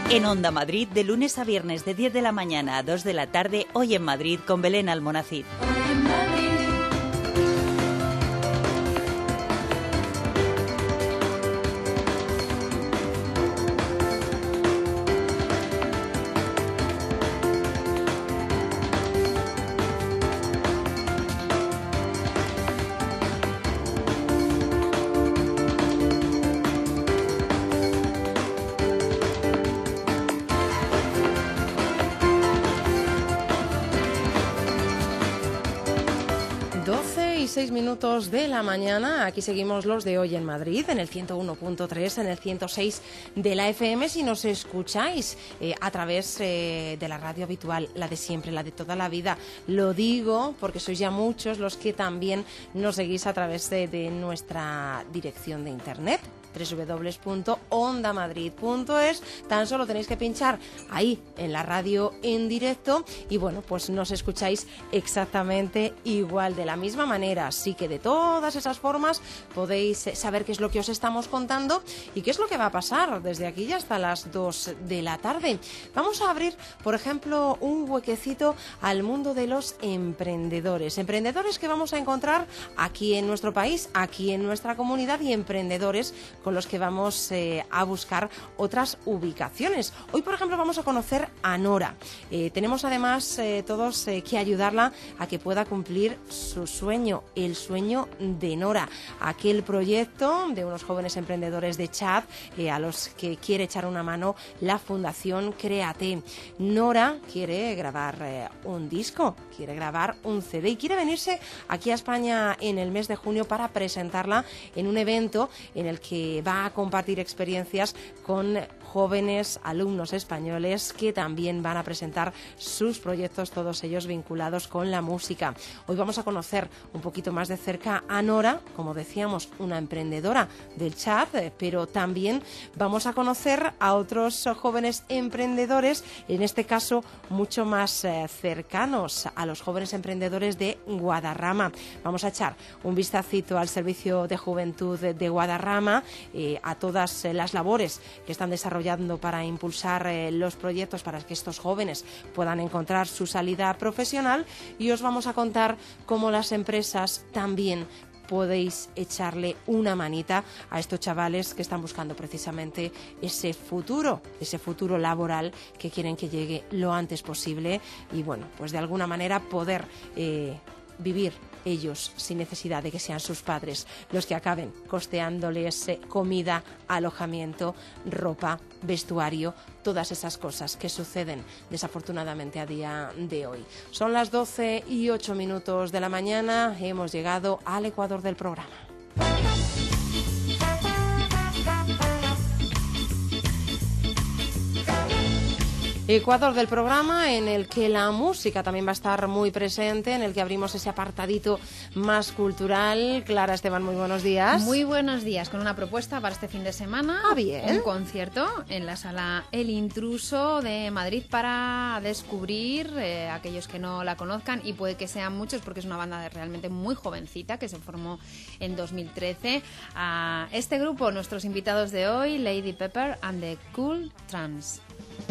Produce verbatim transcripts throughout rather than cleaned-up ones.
En Onda Madrid, de lunes a viernes de diez de la mañana a dos de la tarde, Hoy en Madrid con Belén Almonacid. seis minutos de la mañana, aquí seguimos los de Hoy en Madrid, en el ciento uno punto tres, en el ciento seis de la F M, si nos escucháis eh, a través eh, de la radio habitual, la de siempre, la de toda la vida. Lo digo porque sois ya muchos los que también nos seguís a través de, de nuestra dirección de internet, doble u doble u doble u punto onda madrid punto es. Tan solo tenéis que pinchar ahí en la radio en directo y bueno, pues nos escucháis exactamente igual, de la misma manera. Así que de todas esas formas podéis saber qué es lo que os estamos contando y qué es lo que va a pasar desde aquí ya hasta las dos de la tarde. Vamos a abrir, por ejemplo, un huequecito al mundo de los emprendedores. Emprendedores que vamos a encontrar aquí en nuestro país, aquí en nuestra comunidad, y emprendedores con los que vamos eh, a buscar otras ubicaciones. Hoy, por ejemplo, vamos a conocer a Nora. Eh, tenemos además eh, todos eh, que ayudarla a que pueda cumplir su sueño, el sueño de Nora, aquel proyecto de unos jóvenes emprendedores de Chad eh, a los que quiere echar una mano la Fundación Créate. Nora quiere grabar eh, un disco, quiere grabar un C D y quiere venirse aquí a España en el mes de junio para presentarla en un evento en el que va a compartir experiencias con jóvenes alumnos españoles que también van a presentar sus proyectos, todos ellos vinculados con la música. Hoy vamos a conocer un poquito más de cerca a Nora, como decíamos, una emprendedora del Chad, pero también vamos a conocer a otros jóvenes emprendedores, en este caso mucho más eh, cercanos a los jóvenes emprendedores de Guadarrama. Vamos a echar un vistacito al Servicio de Juventud de, de Guadarrama, eh, a todas eh, las labores que están desarrollando para impulsar eh, los proyectos para que estos jóvenes puedan encontrar su salida profesional, y os vamos a contar cómo las empresas también podéis echarle una manita a estos chavales que están buscando precisamente ese futuro, ese futuro laboral que quieren que llegue lo antes posible y bueno, pues de alguna manera poder eh, vivir ellos sin necesidad de que sean sus padres los que acaben costeándoles comida, alojamiento, ropa, vestuario, todas esas cosas que suceden desafortunadamente a día de hoy. Son las doce y ocho minutos de la mañana, hemos llegado al ecuador del programa. Ecuador del programa en el que la música también va a estar muy presente, en el que abrimos ese apartadito más cultural. Clara Esteban, muy buenos días. Muy buenos días, con una propuesta para este fin de semana. Ah, bien. Un concierto en la sala El Intruso de Madrid para descubrir eh, aquellos que no la conozcan, y puede que sean muchos porque es una banda de realmente muy jovencita que se formó en dos mil trece. A este grupo, nuestros invitados de hoy, Lady Pepper and the Cool Trans.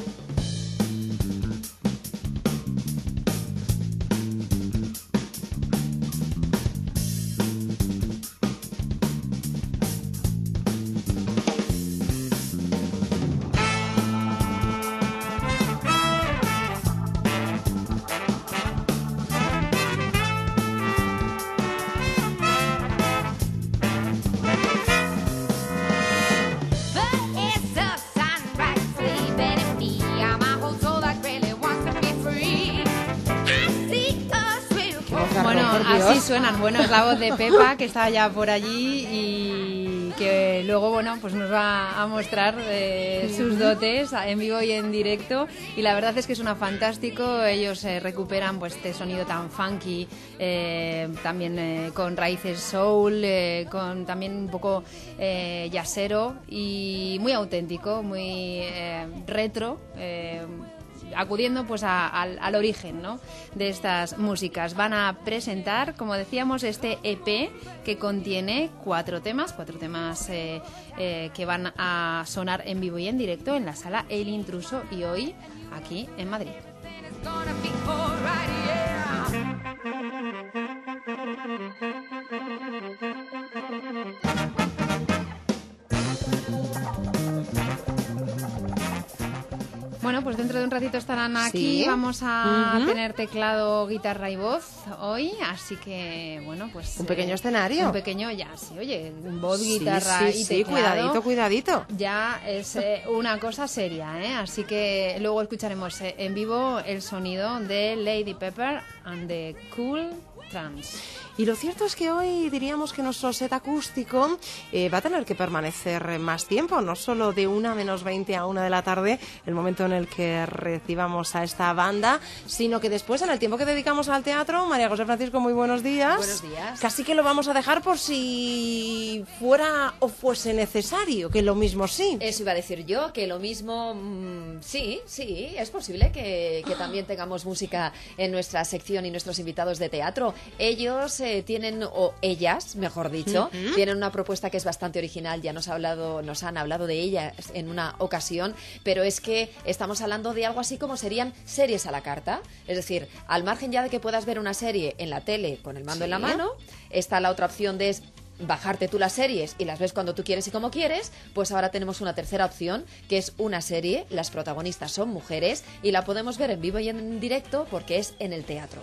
Así suenan. Bueno, es la voz de Pepa, que está ya por allí y que luego, bueno, pues nos va a mostrar eh, sus dotes en vivo y en directo, y la verdad es que suena fantástico. Ellos eh, recuperan pues este sonido tan funky, eh, también eh, con raíces soul, eh, con también un poco eh, jazzero y muy auténtico, muy eh, retro, eh, acudiendo pues a, al, al origen, ¿no?, de estas músicas. Van a presentar, como decíamos, este E P que contiene cuatro temas, cuatro temas eh, eh, que van a sonar en vivo y en directo en la sala El Intruso y hoy aquí en Madrid. Bueno, pues dentro de un ratito estarán aquí. Sí. Vamos a Uh-huh. tener teclado, guitarra y voz hoy, así que, bueno, pues... Un pequeño eh, escenario. Un pequeño, ya, sí, oye, voz, Sí, guitarra sí, y sí, teclado. cuidadito, cuidadito. Ya es eh, una cosa seria, ¿eh? Así que luego escucharemos eh, en vivo el sonido de Lady Pepper and the Cool Trans. Y lo cierto es que hoy diríamos que nuestro set acústico eh, va a tener que permanecer más tiempo, no solo de una menos veinte a una de la tarde, el momento en el que recibamos a esta banda, sino que después, en el tiempo que dedicamos al teatro, María José Francisco, muy buenos días. Buenos días. Casi que lo vamos a dejar por si fuera o fuese necesario, que lo mismo sí. Eso iba a decir yo, que lo mismo, mmm, sí, sí, es posible que, que también tengamos música en nuestra sección y nuestros invitados de teatro. Ellos eh, tienen, o ellas, mejor dicho, Uh-huh. tienen una propuesta que es bastante original, ya nos, ha hablado, nos han hablado de ella en una ocasión, pero es que estamos hablando de algo así como serían series a la carta, es decir, al margen ya de que puedas ver una serie en la tele con el mando Sí. en la mano, está la otra opción de es bajarte tú las series y las ves cuando tú quieres y como quieres, pues ahora tenemos una tercera opción, que es una serie, las protagonistas son mujeres y la podemos ver en vivo y en directo porque es en el teatro.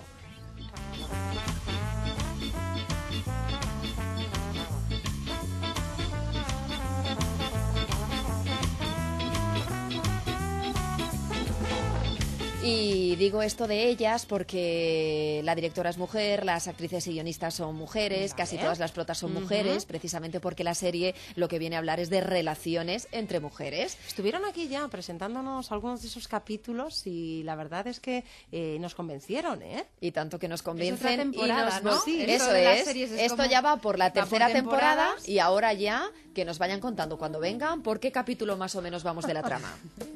Y digo esto de ellas porque la directora es mujer, las actrices y guionistas son mujeres, Vale. casi todas las protas son mujeres, Ujú. precisamente porque la serie lo que viene a hablar es de relaciones entre mujeres. Estuvieron aquí ya presentándonos algunos de esos capítulos y la verdad es que eh, nos convencieron, ¿eh? Y tanto que nos Es otra convencen temporada, y nos ¿no? Sí, Esto eso de las es. series es Esto como- ya va por la va por tercera temporada temporadas. y ahora ya que nos vayan contando cuando vengan por qué capítulo más o menos vamos de la trama.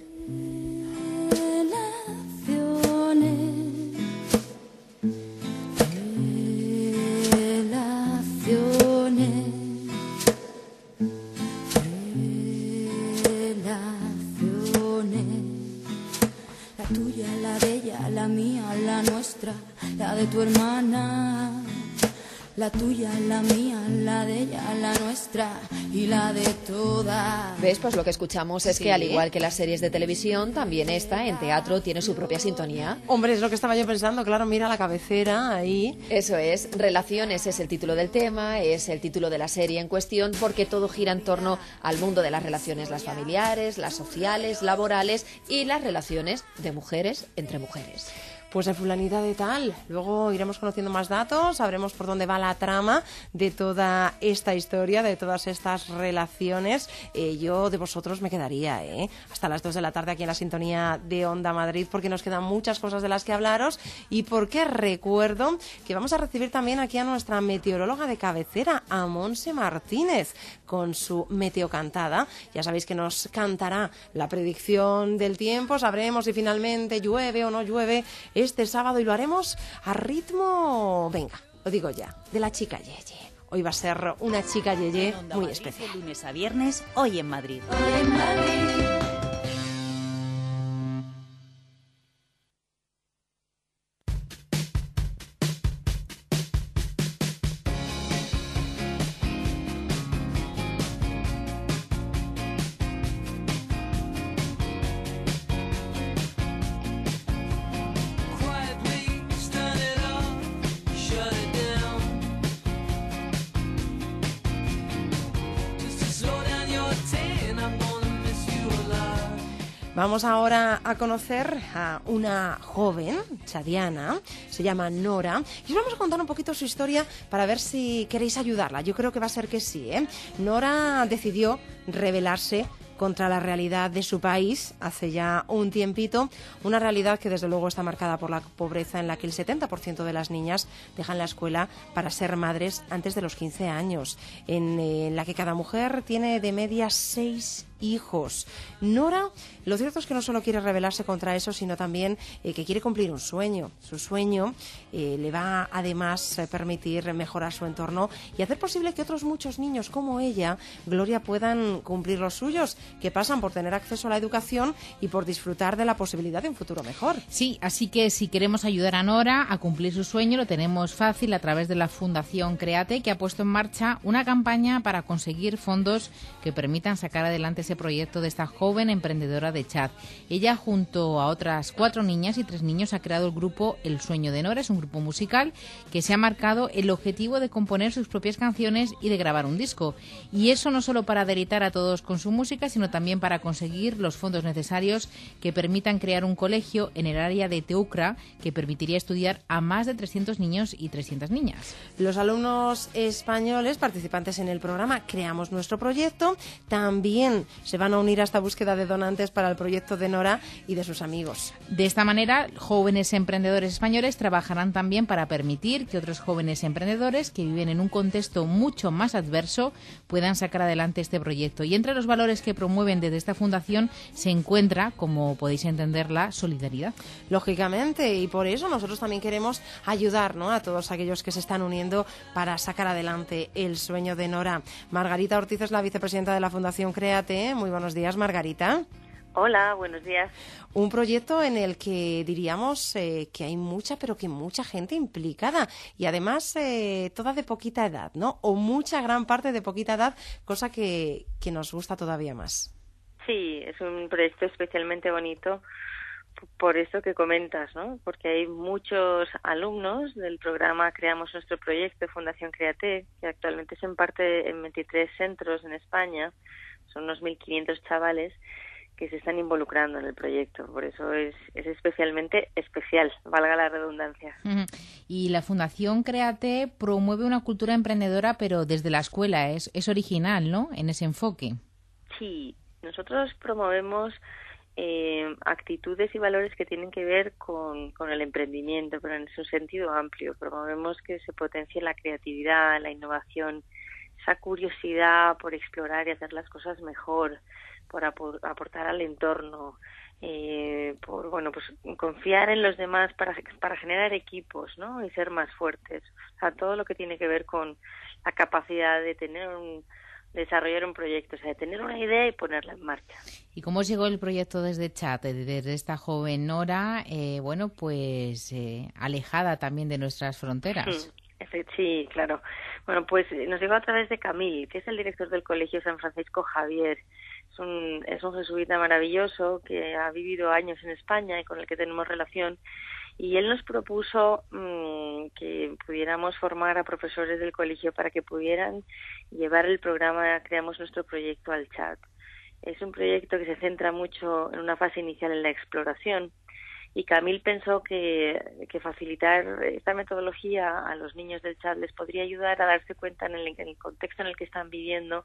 Relaciones, relaciones, la tuya, la de ella, la mía, la nuestra, la de tu hermana, la tuya, la mía, la de ella, la nuestra y la de todas. ¿Ves? Pues lo que escuchamos es Sí. que al igual que las series de televisión, también esta en teatro tiene su propia sintonía. Hombre, es lo que estaba yo pensando, claro, mira la cabecera ahí. Eso es, Relaciones es el título del tema, es el título de la serie en cuestión, porque todo gira en torno al mundo de las relaciones, las familiares, las sociales, laborales y las relaciones de mujeres entre mujeres. Pues de fulanita de tal. Luego iremos conociendo más datos, sabremos por dónde va la trama de toda esta historia, de todas estas relaciones. Eh, yo de vosotros me quedaría, ¿eh? Hasta las dos de la tarde aquí en la sintonía de Onda Madrid, porque nos quedan muchas cosas de las que hablaros y porque recuerdo que vamos a recibir también aquí a nuestra meteoróloga de cabecera, a Monse Martínez, con su meteocantada. Ya sabéis que nos cantará la predicción del tiempo, sabremos si finalmente llueve o no llueve este sábado y lo haremos a ritmo, venga, lo digo ya, de la chica Yeye. Hoy va a ser una chica Yeye En Onda muy Madrid, especial. de lunes a viernes, hoy en Madrid. Hoy en Madrid. Quietly start it off, shut it down. Just to slow down your ten, I'm gonna miss you a lot. Vamos ahora a conocer a una joven, chadiana, se llama Nora, y os vamos a contar un poquito su historia para ver si queréis ayudarla. Yo creo que va a ser que sí, ¿eh? Nora decidió rebelarse contra la realidad de su país hace ya un tiempito, una realidad que desde luego está marcada por la pobreza, en la que el setenta por ciento de las niñas dejan la escuela para ser madres antes de los quince años, en, eh, en la que cada mujer tiene de media seis hijos. Nora, lo cierto es que no solo quiere rebelarse contra eso, sino también eh, que quiere cumplir un sueño. Su sueño eh, le va además a permitir mejorar su entorno y hacer posible que otros muchos niños como ella, Gloria, puedan cumplir los suyos, que pasan por tener acceso a la educación y por disfrutar de la posibilidad de un futuro mejor. Sí, así que si queremos ayudar a Nora a cumplir su sueño, lo tenemos fácil a través de la Fundación Créate, que ha puesto en marcha una campaña para conseguir fondos que permitan sacar adelante ese proyecto de esta joven emprendedora de Chad. Ella, junto a otras cuatro niñas y tres niños, ha creado el grupo El Sueño de Nora. Es un grupo musical que se ha marcado el objetivo de componer sus propias canciones y de grabar un disco. Y eso no solo para deleitar a todos con su música, sino también para conseguir los fondos necesarios que permitan crear un colegio en el área de Teucra que permitiría estudiar a más de trescientos niños y trescientas niñas. Los alumnos españoles participantes en el programa Creamos Nuestro Proyecto también se van a unir a esta búsqueda de donantes para el proyecto de Nora y de sus amigos. De esta manera, jóvenes emprendedores españoles trabajarán también para permitir que otros jóvenes emprendedores que viven en un contexto mucho más adverso puedan sacar adelante este proyecto. Y entre los valores que promueven desde esta fundación se encuentra, como podéis entender, la solidaridad. Lógicamente, y por eso nosotros también queremos ayudar, ¿no?, a todos aquellos que se están uniendo para sacar adelante el sueño de Nora. Margarita Ortiz es la vicepresidenta de la Fundación Créate. Muy buenos días, Margarita. Hola, buenos días. Un proyecto en el que diríamos eh, que hay mucha, pero que mucha gente implicada y además eh, toda de poquita edad, ¿no? O mucha gran parte de poquita edad, cosa que, que nos gusta todavía más. Sí, es un proyecto especialmente bonito por eso que comentas, ¿no? Porque hay muchos alumnos del programa Creamos Nuestro Proyecto, Fundación Créate, que actualmente se imparte en veintitrés centros en España. Son unos mil quinientos chavales que se están involucrando en el proyecto. Por eso es, es especialmente especial, valga la redundancia. Uh-huh. Y la Fundación Créate promueve una cultura emprendedora, pero desde la escuela. Es, es original, ¿no?, en ese enfoque. Sí, nosotros promovemos eh, actitudes y valores que tienen que ver con, con el emprendimiento, pero en su sentido amplio. Promovemos que se potencie la creatividad, la innovación, esa curiosidad por explorar y hacer las cosas mejor, por aportar al entorno, eh, por bueno pues confiar en los demás para para generar equipos, ¿no?, y ser más fuertes. O sea, todo lo que tiene que ver con la capacidad de tener un desarrollar un proyecto, o sea, de tener una idea y ponerla en marcha. ¿Y cómo llegó el proyecto desde Chad, desde esta joven Nora, eh, bueno, pues eh, alejada también de nuestras fronteras? Sí, sí, claro. Bueno, pues nos llegó a través de Camil, que es el director del Colegio San Francisco Javier. Es un, es un jesuita maravilloso que ha vivido años en España y con el que tenemos relación. Y él nos propuso mmm, que pudiéramos formar a profesores del colegio para que pudieran llevar el programa Creamos Nuestro Proyecto al Chad. Es un proyecto que se centra mucho en una fase inicial en la exploración. Y Camil pensó que, que facilitar esta metodología a los niños del Chad les podría ayudar a darse cuenta en el, en el contexto en el que están viviendo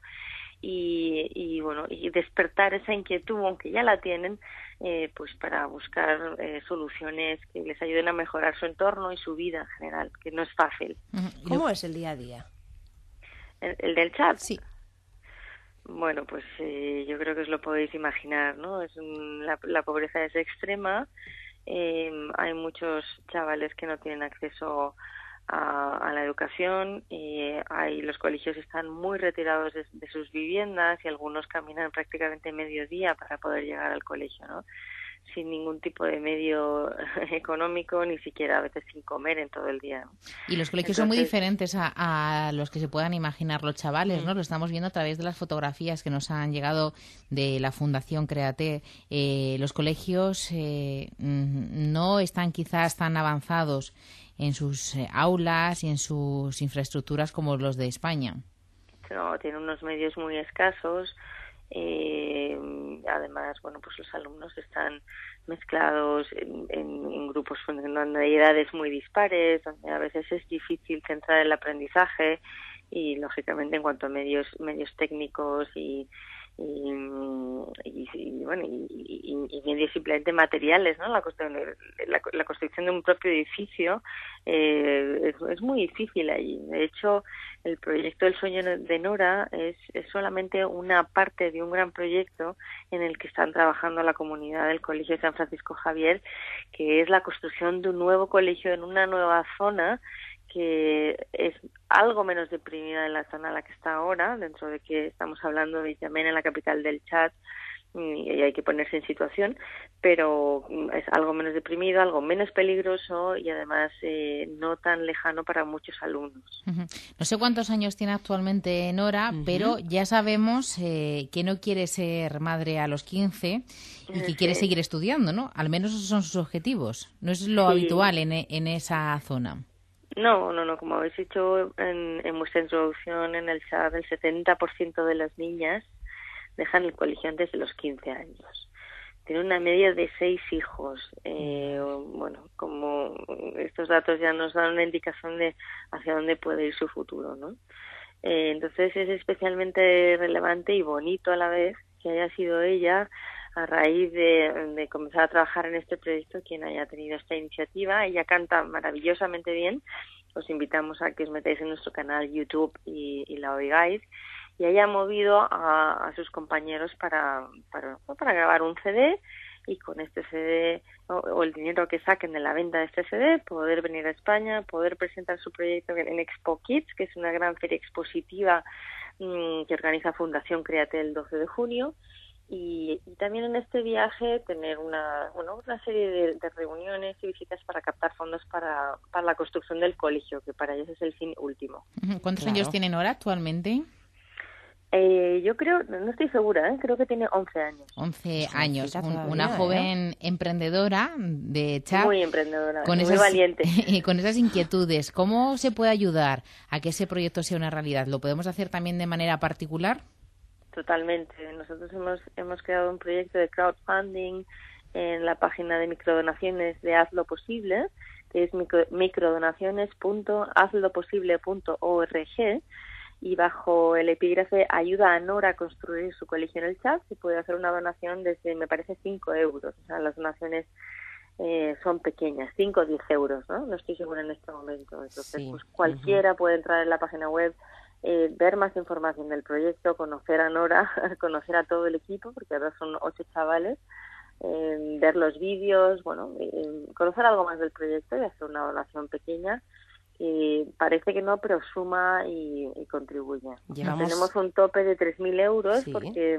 y, y bueno y despertar esa inquietud, aunque ya la tienen, eh, pues para buscar eh, soluciones que les ayuden a mejorar su entorno y su vida en general, que no es fácil. ¿Cómo es el día a día? ¿El, el del Chad? Sí. Bueno, pues eh, yo creo que os lo podéis imaginar, ¿no? Es un, la, la pobreza es extrema. Eh, hay muchos chavales que no tienen acceso a, a la educación y hay, los colegios están muy retirados de, de sus viviendas y algunos caminan prácticamente medio día para poder llegar al colegio, ¿no? Sin ningún tipo de medio económico, ni siquiera a veces sin comer en todo el día, ¿no? Y los colegios Entonces, son muy diferentes a, a los que se puedan imaginar los chavales, ¿no? Lo estamos viendo a través de las fotografías que nos han llegado de la Fundación Créate. Eh, los colegios eh, no están quizás tan avanzados en sus eh, aulas y en sus infraestructuras como los de España. No, tienen unos medios muy escasos. Eh, además, bueno, pues los alumnos están mezclados en, en, en grupos donde hay edades muy dispares, donde a veces es difícil centrar el aprendizaje y, lógicamente, en cuanto a medios medios técnicos y, y, y, y bueno, y, y, y medios simplemente materiales, ¿no? La, la, la construcción de un propio edificio eh, es, es muy difícil allí. De hecho, el proyecto El sueño de Nora es, es solamente una parte de un gran proyecto en el que están trabajando la comunidad del Colegio de San Francisco Javier, que es la construcción de un nuevo colegio en una nueva zona que es algo menos deprimida de la zona en la que está ahora, dentro de que estamos hablando de Yamena, la capital del Chad, y hay que ponerse en situación, pero es algo menos deprimido, algo menos peligroso y además eh, no tan lejano para muchos alumnos. Uh-huh. No sé cuántos años tiene actualmente Nora, uh-huh. pero ya sabemos eh, que no quiere ser madre a los quince y que sí. quiere seguir estudiando, ¿no? Al menos esos son sus objetivos. No es lo sí. habitual en, en esa zona. No, no, no. Como habéis dicho en, en vuestra introducción en el chat, el setenta por ciento de las niñas dejan el colegio antes de los quince años. Tiene una media de seis hijos. Eh, bueno, como estos datos ya nos dan una indicación de hacia dónde puede ir su futuro, ¿no? Eh, entonces es especialmente relevante y bonito a la vez que haya sido ella, a raíz de, de comenzar a trabajar en este proyecto, quien haya tenido esta iniciativa. Ella canta maravillosamente bien. Os invitamos a que os metáis en nuestro canal YouTube y, y la oigáis. Y haya movido a, a sus compañeros para, para, para grabar un C D y con este C D o, o el dinero que saquen de la venta de este C D poder venir a España, poder presentar su proyecto en Expo Kids, que es una gran feria expositiva mmm, que organiza Fundación Créate el doce de junio. Y, y también en este viaje tener una bueno una serie de, de reuniones y visitas para captar fondos para, para la construcción del colegio, que para ellos es el fin último. ¿Cuántos Claro. años tiene Nora actualmente? Eh, yo creo, no estoy segura, ¿eh? Creo que tiene once años. once años, un, todavía, una ¿eh? joven emprendedora de Chad. Muy emprendedora, con muy esas, valiente. con esas inquietudes. ¿Cómo se puede ayudar a que ese proyecto sea una realidad? ¿Lo podemos hacer también de manera particular? Totalmente. Nosotros hemos hemos creado un proyecto de crowdfunding en la página de microdonaciones de Haz lo Posible, que es micro, microdonaciones punto hazlo posible punto org, y bajo el epígrafe Ayuda a Nora a construir su colegio en el Chad se puede hacer una donación desde, me parece, cinco euros. O sea, las donaciones eh, son pequeñas, cinco o diez euros, ¿no? No estoy segura en este momento. Entonces, Sí. pues cualquiera uh-huh. puede entrar en la página web, Eh, ver más información del proyecto, conocer a Nora, conocer a todo el equipo, porque ahora son ocho chavales, eh, ver los vídeos, bueno, eh, conocer algo más del proyecto y hacer una donación pequeña. Eh, parece que no, pero suma y, y contribuye. Llevamos... Tenemos un tope de tres mil euros Sí. porque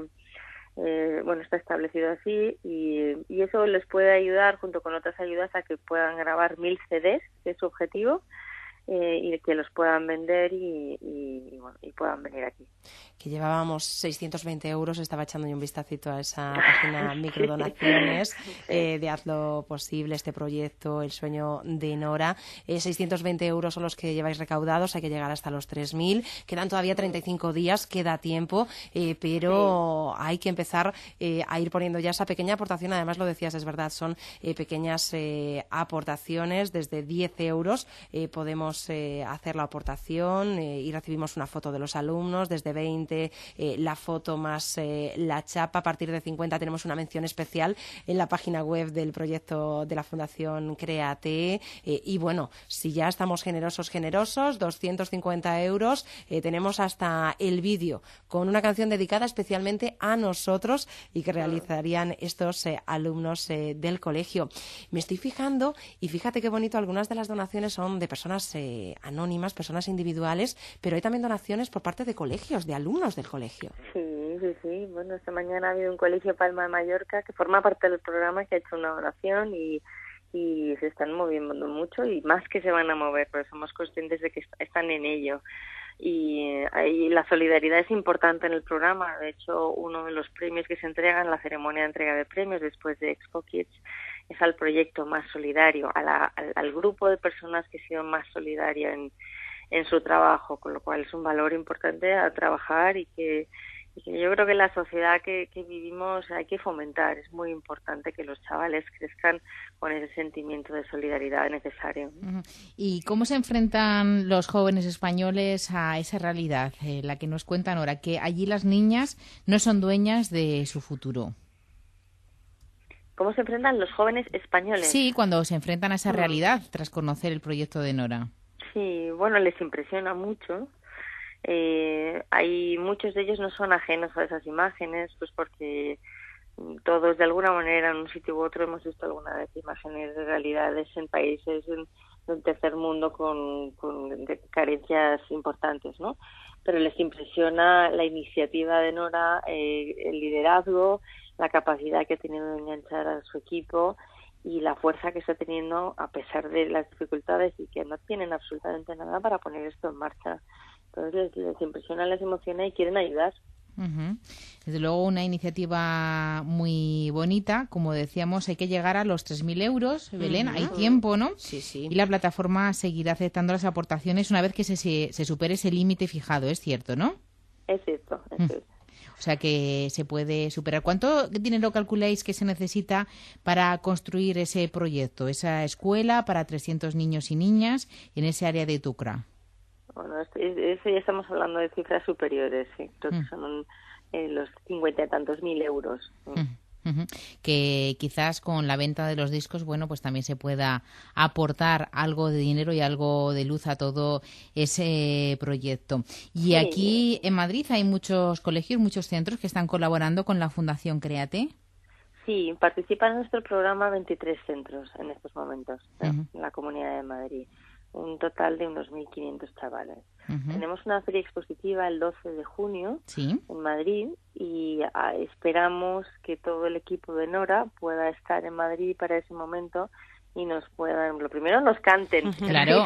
eh, bueno, está establecido así y, y eso les puede ayudar, junto con otras ayudas, a que puedan grabar mil C Ds, que es su objetivo. Eh, y que los puedan vender y, y, y, bueno, y puedan venir aquí. Que llevábamos seiscientos veinte euros, estaba echando yo un vistacito a esa página microdonaciones sí. eh, de Haz lo Posible, este proyecto, El sueño de Nora. Eh, seiscientos veinte euros son los que lleváis recaudados, hay que llegar hasta los tres mil. Quedan todavía treinta y cinco días, queda tiempo, eh, pero sí. hay que empezar eh, a ir poniendo ya esa pequeña aportación. Además, lo decías, es verdad, son eh, pequeñas eh, aportaciones, desde diez euros eh, podemos Eh, hacer la aportación eh, y recibimos una foto de los alumnos, desde veinte eh, la foto más eh, la chapa. A partir de cincuenta tenemos una mención especial en la página web del proyecto de la Fundación Créate, eh, y bueno, si ya estamos generosos generosos, doscientos cincuenta euros, eh, tenemos hasta el vídeo con una canción dedicada especialmente a nosotros y que realizarían estos eh, alumnos eh, del colegio. Me estoy fijando y fíjate qué bonito, algunas de las donaciones son de personas eh, anónimas, personas individuales, pero hay también donaciones por parte de colegios, de alumnos del colegio. Sí, sí, sí. Bueno, esta mañana ha habido un colegio Palma de Mallorca que forma parte del programa, que ha hecho una donación y, y se están moviendo mucho y más que se van a mover, pero somos conscientes de que están en ello. Y, y la solidaridad es importante en el programa. De hecho, uno de los premios que se entregan en la ceremonia de entrega de premios después de Expo Kids es al proyecto más solidario, a la, al, al grupo de personas que ha sido más solidario en, en su trabajo, con lo cual es un valor importante a trabajar y que, y que yo creo que la sociedad que, que vivimos hay que fomentar. Es muy importante que los chavales crezcan con ese sentimiento de solidaridad necesario. ¿Y cómo se enfrentan los jóvenes españoles a esa realidad, eh, la que nos cuentan ahora, que allí las niñas no son dueñas de su futuro? ¿Cómo se enfrentan los jóvenes españoles? Sí, cuando se enfrentan a esa Mm. realidad tras conocer el proyecto de Nora. Sí, bueno, les impresiona mucho. Eh, hay muchos de ellos no son ajenos a esas imágenes, pues porque todos de alguna manera en un sitio u otro hemos visto alguna vez imágenes de realidades en países en, del tercer mundo con, con de carencias importantes, ¿no? Pero les impresiona la iniciativa de Nora, eh, el liderazgo, la capacidad que ha tenido de enganchar a su equipo y la fuerza que está teniendo a pesar de las dificultades y que no tienen absolutamente nada para poner esto en marcha. Entonces les, les impresiona, les emociona y quieren ayudar. Uh-huh. Desde luego una iniciativa muy bonita, como decíamos, hay que llegar a los tres mil euros, Belén, uh-huh. hay tiempo, ¿no? Sí, sí. Y la plataforma seguirá aceptando las aportaciones una vez que se, se, se supere ese límite fijado, es cierto, ¿no? Es cierto, es uh-huh. cierto. O sea que se puede superar. ¿Cuánto dinero calculáis que se necesita para construir ese proyecto, esa escuela para trescientos niños y niñas en ese área de Tucra? Bueno, eso ya estamos hablando de cifras superiores, sí. Creo que son eh, los cincuenta y tantos mil euros. Uh-huh. Uh-huh. Que quizás con la venta de los discos, bueno, pues también se pueda aportar algo de dinero y algo de luz a todo ese proyecto. Y sí. Aquí en Madrid hay muchos colegios, muchos centros que están colaborando con la Fundación Créate. Sí, participan en nuestro programa veintitrés centros en estos momentos, ¿no? Uh-huh. en la Comunidad de Madrid. Un total de unos mil quinientos chavales. Uh-huh. Tenemos una feria expositiva el doce de junio ¿Sí? en Madrid y a, esperamos que todo el equipo de Nora pueda estar en Madrid para ese momento y nos puedan, lo primero nos canten, claro.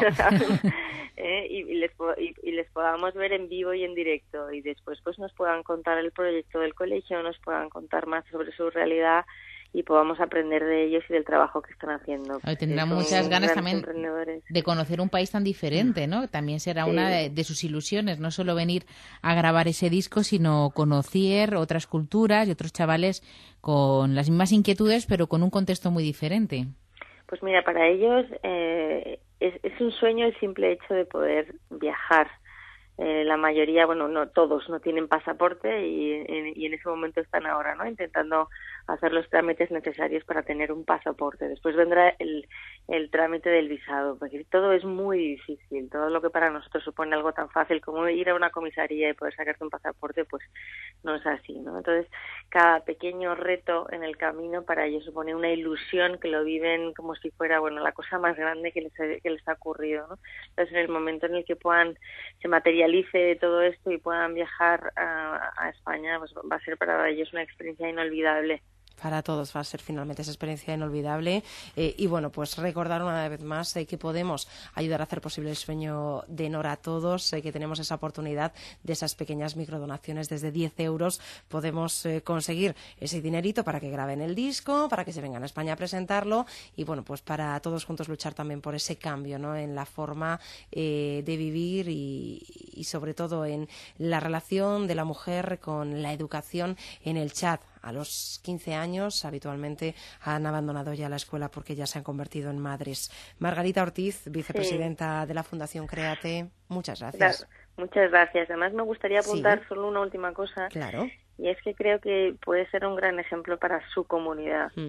¿eh? y, y, les, y, y les podamos ver en vivo y en directo y después pues nos puedan contar el proyecto del colegio, nos puedan contar más sobre su realidad y podamos aprender de ellos y del trabajo que están haciendo. Hoy tendrá muchas ganas también de conocer un país tan diferente, ¿no? También será sí. una de, de sus ilusiones, no solo venir a grabar ese disco, sino conocer otras culturas y otros chavales con las mismas inquietudes, pero con un contexto muy diferente. Pues mira, para ellos eh, es, es un sueño el simple hecho de poder viajar. Eh, la mayoría, bueno, no todos no tienen pasaporte y, y, y en ese momento están ahora, ¿no? Intentando hacer los trámites necesarios para tener un pasaporte. Después vendrá el, el trámite del visado, porque todo es muy difícil. Todo lo que para nosotros supone algo tan fácil como ir a una comisaría y poder sacarte un pasaporte, pues no es así, ¿no? Entonces, cada pequeño reto en el camino para ellos supone una ilusión que lo viven como si fuera, bueno, la cosa más grande que les, que les ha ocurrido, ¿no? Entonces, en el momento en el que puedan, se materialice todo esto y puedan viajar a, a España, pues va a ser para ellos una experiencia inolvidable. Para todos va a ser finalmente esa experiencia inolvidable eh, y bueno, pues recordar una vez más eh, que podemos ayudar a hacer posible el sueño de Nora a todos, eh, que tenemos esa oportunidad de esas pequeñas microdonaciones desde diez euros, podemos eh, conseguir ese dinerito para que graben el disco, para que se vengan a España a presentarlo y bueno, pues para todos juntos luchar también por ese cambio, ¿no? En la forma eh, de vivir y, y sobre todo en la relación de la mujer con la educación en el chat. A los quince años habitualmente han abandonado ya la escuela porque ya se han convertido en madres. Margarita Ortiz, vicepresidenta sí. de la Fundación Créate, muchas gracias. Claro, muchas gracias. Además me gustaría apuntar sí. solo una última cosa. Claro. Y es que creo que puede ser un gran ejemplo para su comunidad. Mm.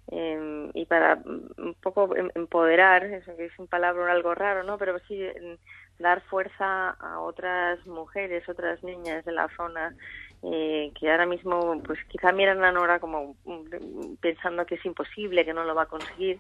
Eh, y para un poco empoderar, eso que es un palabra algo raro, ¿no? Pero sí dar fuerza a otras mujeres, otras niñas de la zona eh, que ahora mismo pues quizá miran a Nora como pensando que es imposible, que no lo va a conseguir.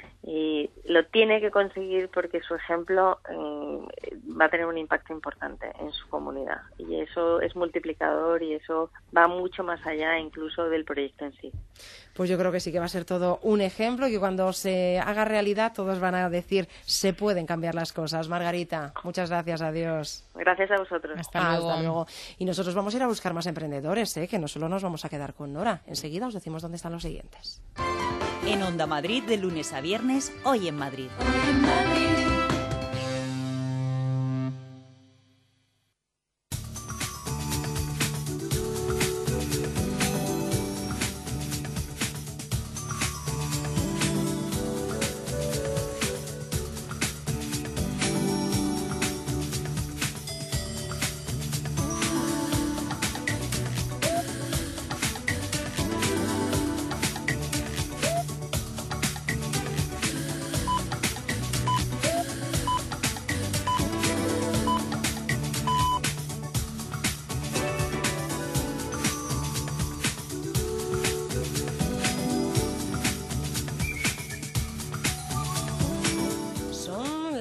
Y lo tiene que conseguir porque su ejemplo eh, va a tener un impacto importante en su comunidad y eso es multiplicador y eso va mucho más allá incluso del proyecto en sí. Pues yo creo que sí que va a ser todo un ejemplo y que cuando se haga realidad todos van a decir se pueden cambiar las cosas. Margarita, muchas gracias, adiós. Gracias a vosotros. Hasta luego. Hasta luego. Y nosotros vamos a ir a buscar más emprendedores, ¿eh? Que no solo nos vamos a quedar con Nora. Enseguida os decimos dónde están los siguientes. En Onda Madrid, de lunes a viernes, Hoy en Madrid. Hoy en Madrid.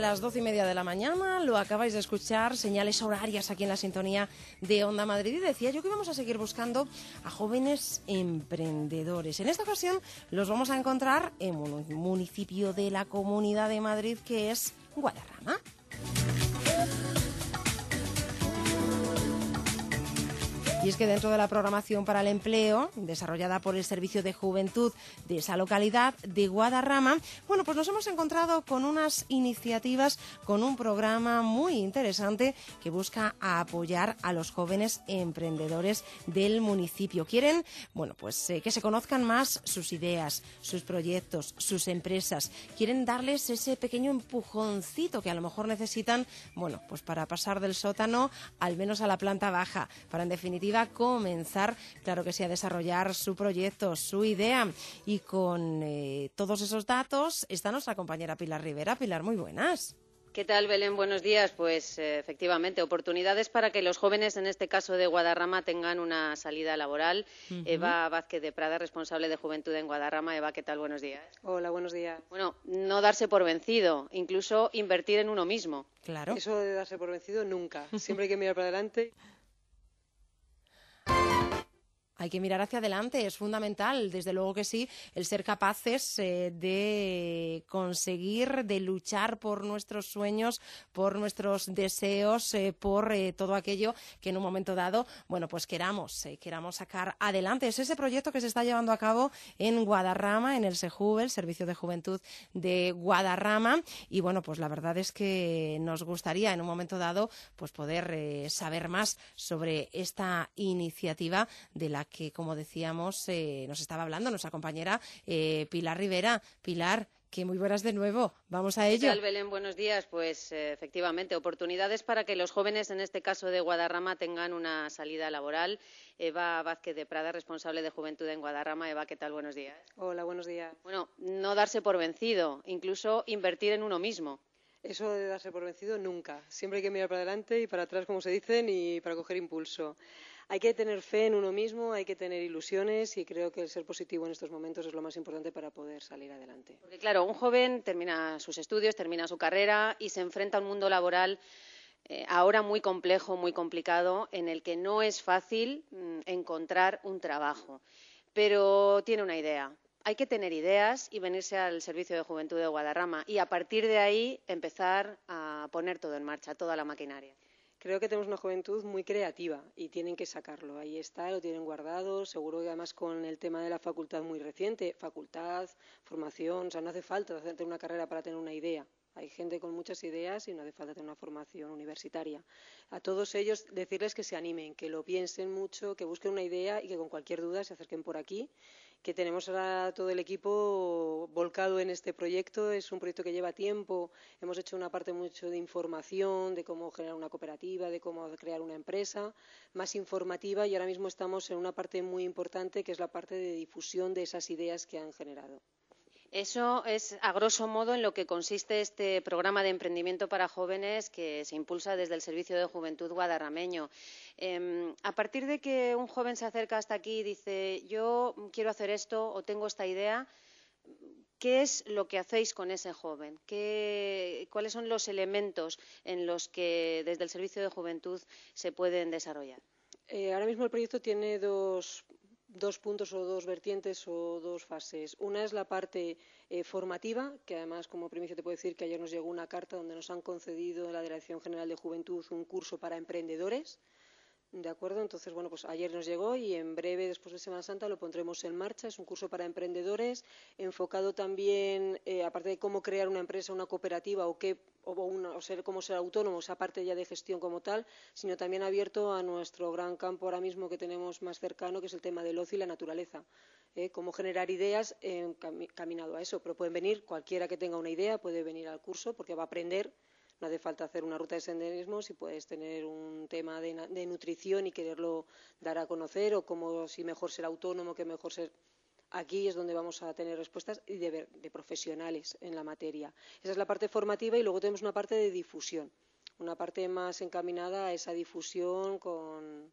las doce y media de la mañana, lo acabáis de escuchar, señales horarias aquí en la sintonía de Onda Madrid. Y decía yo que vamos a seguir buscando a jóvenes emprendedores. En esta ocasión los vamos a encontrar en un municipio de la Comunidad de Madrid que es Guadarrama. Y es que dentro de la programación para el empleo, desarrollada por el Servicio de Juventud de esa localidad de Guadarrama, bueno, pues nos hemos encontrado con unas iniciativas, con un programa muy interesante que busca apoyar a los jóvenes emprendedores del municipio. Quieren, bueno, pues eh, que se conozcan más sus ideas, sus proyectos, sus empresas. Quieren darles ese pequeño empujoncito que a lo mejor necesitan, bueno, pues para pasar del sótano al menos a la planta baja, para en definitiva comenzar, claro que sí, a desarrollar su proyecto, su idea. Y con eh, todos esos datos está nuestra compañera Pilar Rivera. Pilar, muy buenas. ¿Qué tal, Belén? Buenos días. Pues eh, efectivamente, oportunidades para que los jóvenes, en este caso de Guadarrama, tengan una salida laboral. Uh-huh. Eva Vázquez de Prada, responsable de Juventud en Guadarrama. Eva, ¿qué tal? Buenos días. Hola, buenos días. Bueno, no darse por vencido, incluso invertir en uno mismo. Claro. Eso de darse por vencido nunca. Siempre hay que mirar para adelante. Hay que mirar hacia adelante, es fundamental, desde luego que sí, el ser capaces eh, de conseguir, de luchar por nuestros sueños, por nuestros deseos, eh, por eh, todo aquello que en un momento dado, bueno, pues queramos, eh, queramos sacar adelante. Es ese proyecto que se está llevando a cabo en Guadarrama, en el SEJUVE, el Servicio de Juventud de Guadarrama, y bueno, pues la verdad es que nos gustaría en un momento dado pues poder eh, saber más sobre esta iniciativa de la que, como decíamos, eh, nos estaba hablando nuestra compañera eh, Pilar Rivera. Pilar, que muy buenas de nuevo. Vamos a ello. ¿Qué tal, Belén? Buenos días. Pues eh, efectivamente, oportunidades para que los jóvenes, en este caso de Guadarrama, tengan una salida laboral. Eva Vázquez de Prada, responsable de Juventud en Guadarrama. Eva, ¿qué tal? Buenos días. Hola, buenos días. Bueno, no darse por vencido, incluso invertir en uno mismo. Eso de darse por vencido nunca. Siempre hay que mirar para adelante y para atrás, como se dicen, y para coger impulso. Hay que tener fe en uno mismo, hay que tener ilusiones y creo que el ser positivo en estos momentos es lo más importante para poder salir adelante. Porque claro, un joven termina sus estudios, termina su carrera y se enfrenta a un mundo laboral eh, ahora muy complejo, muy complicado, en el que no es fácil mm, encontrar un trabajo. Pero tiene una idea. Hay que tener ideas y venirse al Servicio de Juventud de Guadarrama y a partir de ahí empezar a poner todo en marcha, toda la maquinaria. Creo que tenemos una juventud muy creativa y tienen que sacarlo. Ahí está, lo tienen guardado. Seguro que además con el tema de la facultad muy reciente, facultad, formación, o sea, no hace falta hacer una carrera para tener una idea. Hay gente con muchas ideas y no hace falta tener una formación universitaria. A todos ellos decirles que se animen, que lo piensen mucho, que busquen una idea y que con cualquier duda se acerquen por aquí, que tenemos ahora todo el equipo volcado en este proyecto. Es un proyecto que lleva tiempo. Hemos hecho una parte mucho de información, de cómo generar una cooperativa, de cómo crear una empresa, más informativa, y ahora mismo estamos en una parte muy importante que es la parte de difusión de esas ideas que han generado. Eso es, a grosso modo, en lo que consiste este programa de emprendimiento para jóvenes que se impulsa desde el Servicio de Juventud guadarrameño. Eh, a partir de que un joven se acerca hasta aquí y dice yo quiero hacer esto o tengo esta idea, ¿qué es lo que hacéis con ese joven? ¿Qué, ¿Cuáles son los elementos en los que desde el Servicio de Juventud se pueden desarrollar? Eh, ahora mismo el proyecto tiene dos dos puntos o dos vertientes o dos fases. Una es la parte eh, formativa, que además como primicia te puedo decir que ayer nos llegó una carta donde nos han concedido la Dirección General de Juventud un curso para emprendedores. ¿De acuerdo? Entonces, bueno, pues ayer nos llegó y en breve, después de Semana Santa, lo pondremos en marcha. Es un curso para emprendedores, enfocado también, eh, aparte de cómo crear una empresa, una cooperativa o, qué, o, una, o ser, cómo ser autónomo, esa parte ya de gestión como tal, sino también abierto a nuestro gran campo ahora mismo que tenemos más cercano, que es el tema del ocio y la naturaleza. Eh, cómo generar ideas eh, caminado a eso. Pero pueden venir, cualquiera que tenga una idea puede venir al curso porque va a aprender. No hace falta hacer una ruta de senderismo si puedes tener un tema de, de nutrición y quererlo dar a conocer, o como si mejor ser autónomo que mejor ser. Aquí es donde vamos a tener respuestas y de, de profesionales en la materia. Esa es la parte formativa y luego tenemos una parte de difusión, una parte más encaminada a esa difusión con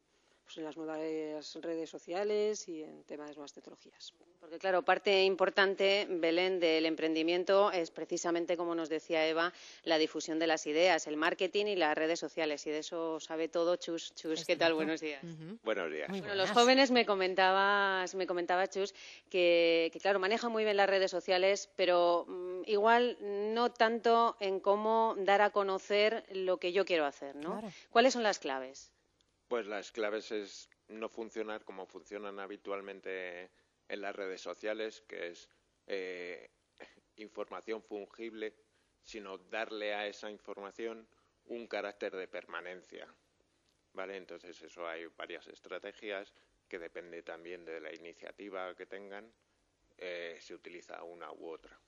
pues en las nuevas redes sociales y en temas de nuevas tecnologías. Porque claro, parte importante, Belén, del emprendimiento es precisamente, como nos decía Eva, la difusión de las ideas, el marketing y las redes sociales. Y de eso sabe todo Chus. Chus, ¿qué tal? Buenos días. Uh-huh. Buenos días. Bueno, los jóvenes me comentabas, me comentaba Chus, que, que claro, manejan muy bien las redes sociales, pero mm, igual no tanto en cómo dar a conocer lo que yo quiero hacer, ¿no? Claro. ¿Cuáles son las claves? Pues las claves es no funcionar como funcionan habitualmente en las redes sociales, que es eh, información fungible, sino darle a esa información un carácter de permanencia, ¿vale? Entonces eso hay varias estrategias que depende también de la iniciativa que tengan, eh, se utiliza una u otra.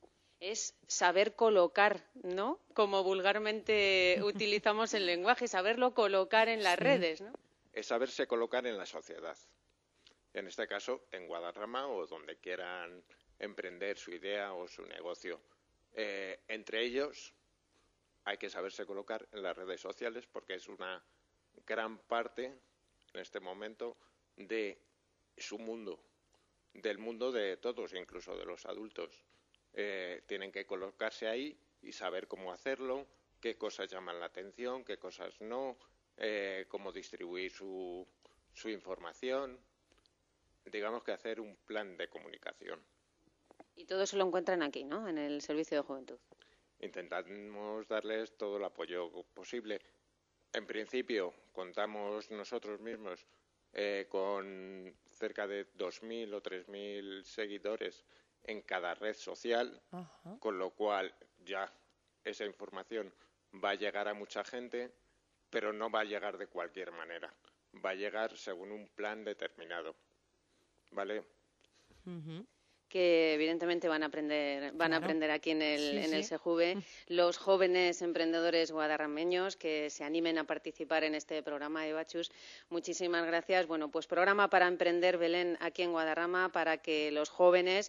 Es saber colocar, ¿no? Como vulgarmente utilizamos el lenguaje, saberlo colocar en las Sí. redes, ¿no? Es saberse colocar en la sociedad. En este caso, en Guadarrama o donde quieran emprender su idea o su negocio. Eh, entre ellos, hay que saberse colocar en las redes sociales porque es una gran parte, en este momento, de su mundo, del mundo de todos, incluso de los adultos. Eh, tienen que colocarse ahí y saber cómo hacerlo, qué cosas llaman la atención, qué cosas no, eh, cómo distribuir su, su información. Digamos que hacer un plan de comunicación. Y todo eso lo encuentran aquí, ¿no? En el Servicio de Juventud. Intentamos darles todo el apoyo posible. En principio, contamos nosotros mismos eh, con cerca de dos mil o tres mil seguidores en cada red social, Ajá. con lo cual ya esa información va a llegar a mucha gente, pero no va a llegar de cualquier manera. Va a llegar según un plan determinado, ¿vale? Uh-huh. Que evidentemente van a aprender, van a Claro. aprender aquí en el, Sí, en el sí. SEJUVE, los jóvenes emprendedores guadarrameños que se animen a participar en este programa. Eva, Chus, muchísimas gracias. Bueno, pues programa para emprender, Belén, aquí en Guadarrama, para que los jóvenes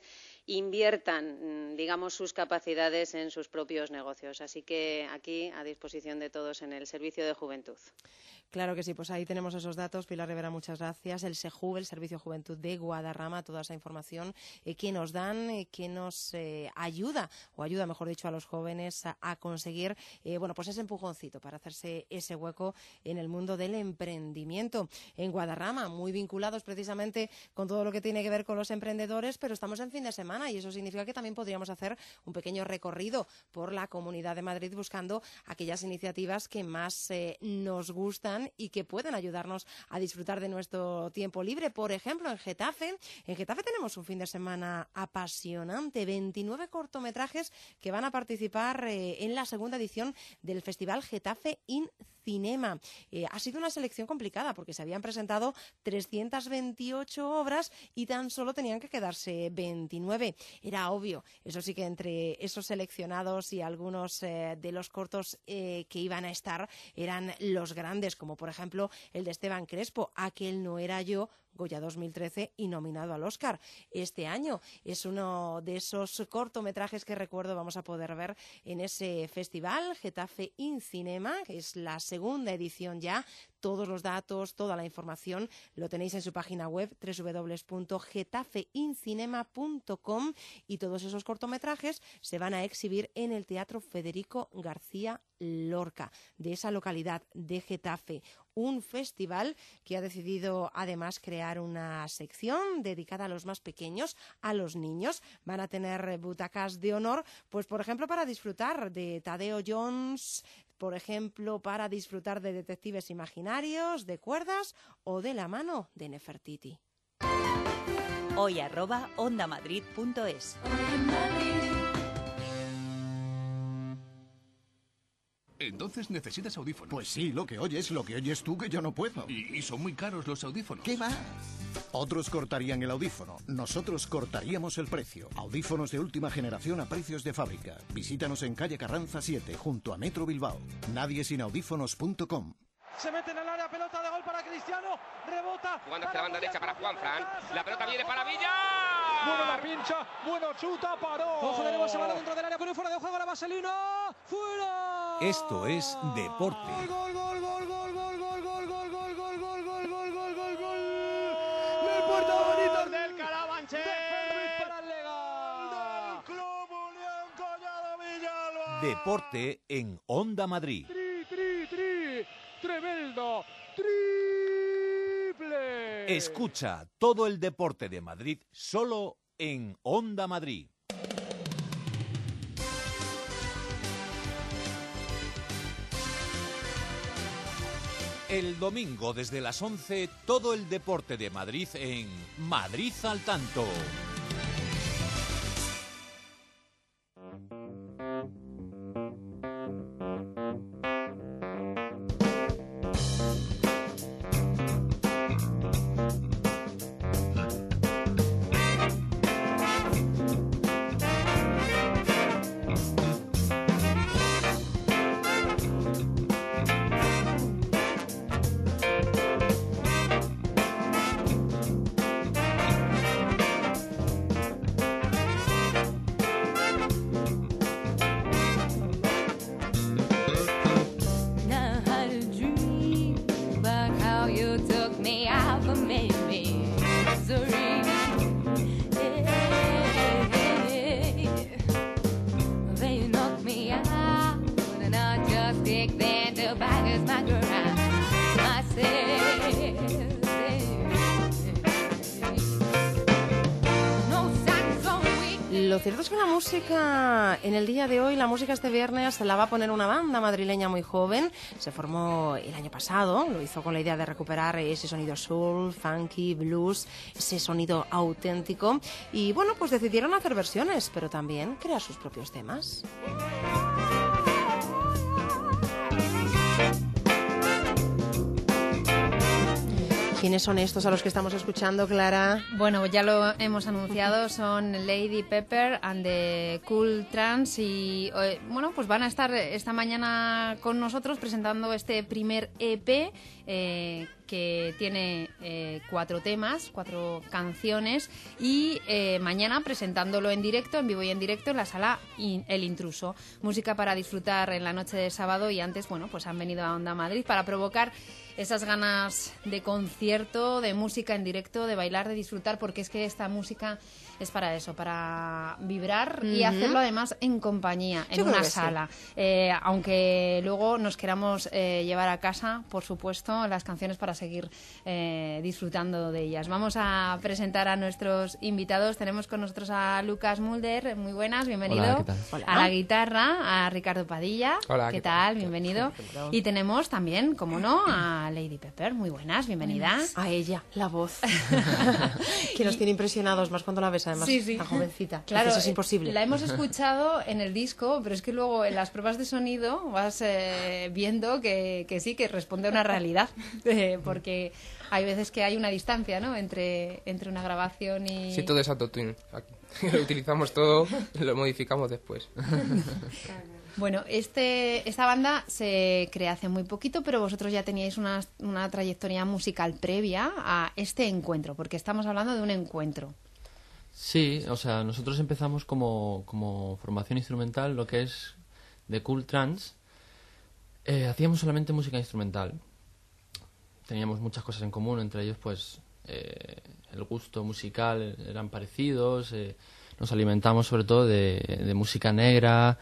inviertan, digamos, sus capacidades en sus propios negocios. Así que aquí a disposición de todos en el Servicio de Juventud. Claro que sí, pues ahí tenemos esos datos. Pilar Rivera, muchas gracias. El SEJUVE, el Servicio de Juventud de Guadarrama, toda esa información eh, que nos dan, eh, que nos eh, ayuda, o ayuda, mejor dicho, a los jóvenes a, a conseguir, eh, bueno, pues ese empujoncito para hacerse ese hueco en el mundo del emprendimiento. En Guadarrama, muy vinculados precisamente con todo lo que tiene que ver con los emprendedores, pero estamos en fin de semana y eso significa que también podríamos hacer un pequeño recorrido por la Comunidad de Madrid buscando aquellas iniciativas que más eh, nos gustan y que pueden ayudarnos a disfrutar de nuestro tiempo libre. Por ejemplo, en Getafe, en Getafe tenemos un fin de semana apasionante, veintinueve cortometrajes que van a participar eh, en la segunda edición del Festival Getafe in Cinema. Eh, ha sido una selección complicada porque se habían presentado trescientas veintiocho obras y tan solo tenían que quedarse veintinueve. Era obvio, eso sí, que entre esos seleccionados y algunos eh, de los cortos eh, que iban a estar eran los grandes, como por ejemplo el de Esteban Crespo, Aquel no era yo, Goya dos mil trece y nominado al Oscar este año. Es uno de esos cortometrajes que, recuerdo, vamos a poder ver en ese festival Getafe in Cinema, que es la segunda edición ya. Todos los datos, toda la información lo tenéis en su página web doble u doble u doble u punto getafe in cinema punto com y todos esos cortometrajes se van a exhibir en el Teatro Federico García Lorca de esa localidad de Getafe. Un festival que ha decidido además crear una sección dedicada a los más pequeños, a los niños. Van a tener butacas de honor, pues por ejemplo para disfrutar de Tadeo Jones, por ejemplo para disfrutar de Detectives Imaginarios, de Cuerdas o de La mano de Nefertiti. Hoy arroba ondamadrid punto es. Entonces necesitas audífonos. Pues sí, lo que oyes, lo que oyes tú, que yo no puedo. Y, y son muy caros los audífonos. ¿Qué va? Otros cortarían el audífono, nosotros cortaríamos el precio. Audífonos de última generación a precios de fábrica. Visítanos en calle Carranza siete, junto a Metro Bilbao. nadie sin audífonos punto com. Se mete en el área, pelota de gol para Cristiano, rebota. Jugando hacia la banda derecha para Juanfran. La pelota viene para Villa. Bueno la pincha, bueno chuta, paró. Ojo de nuevo ese balón dentro del área, con un fuera de juego la vaselina. ¡Fuera! Esto es Deporte. Gol, gol, gol, gol, gol, gol, gol, gol, gol, gol, gol, gol, gol, gol, gol, Deporte en Onda Madrid. Tri, tri, tri, tremendo, triple. Escucha todo el deporte de Madrid solo en Onda Madrid. El domingo desde las once, todo el deporte de Madrid en Madrid al Tanto. Lo cierto es que la música, en el día de hoy, la música este viernes se la va a poner una banda madrileña muy joven. Se formó el año pasado, lo hizo con la idea de recuperar ese sonido soul, funky, blues, ese sonido auténtico. Y bueno, pues decidieron hacer versiones, pero también crear sus propios temas. ¿Quiénes son estos a los que estamos escuchando, Clara? Bueno, ya lo hemos anunciado, son Lady Pepper and the Cool Trans y eh, bueno, pues van a estar esta mañana con nosotros presentando este primer E P eh, que tiene eh, cuatro temas, cuatro canciones y eh, mañana presentándolo en directo, en vivo y en directo en la sala in, El Intruso. Música para disfrutar en la noche de sábado y antes, bueno, pues han venido a Onda Madrid para provocar esas ganas de concierto, de música en directo, de bailar, de disfrutar, porque es que esta música es para eso, para vibrar y Uh-huh. hacerlo además en compañía, en Yo creo una que sí. sala. Eh, aunque luego nos queramos eh, llevar a casa, por supuesto, las canciones para seguir eh, disfrutando de ellas. Vamos a presentar a nuestros invitados. Tenemos con nosotros a Lucas Mulder. Muy buenas, bienvenido. Hola, ¿qué tal? Hola. A la guitarra, a Ricardo Padilla. Hola, ¿qué, ¿qué tal? tal? Bienvenido. Y tenemos también, como no, a Lady Pepper. Muy buenas, bienvenida. A ella, la voz. Que nos tiene impresionados más cuando la ves, además, Sí, sí. tan jovencita. Claro, Eso es imposible. La hemos escuchado en el disco, pero es que luego en las pruebas de sonido vas eh, viendo que, que sí, que responde a una realidad, eh, porque hay veces que hay una distancia, ¿no?, entre, entre una grabación y... Sí, todo es autotune. Aquí. Lo utilizamos todo, lo modificamos después. Bueno, este, esta banda se crea hace muy poquito, pero vosotros ya teníais una, una trayectoria musical previa a este encuentro, porque estamos hablando de un encuentro. Sí, o sea, nosotros empezamos como, como formación instrumental, lo que es The Cool Trans. Eh, hacíamos solamente música instrumental. Teníamos muchas cosas en común, entre ellos, pues, eh, el gusto musical eran parecidos. Eh, nos alimentamos sobre todo de, de música negra,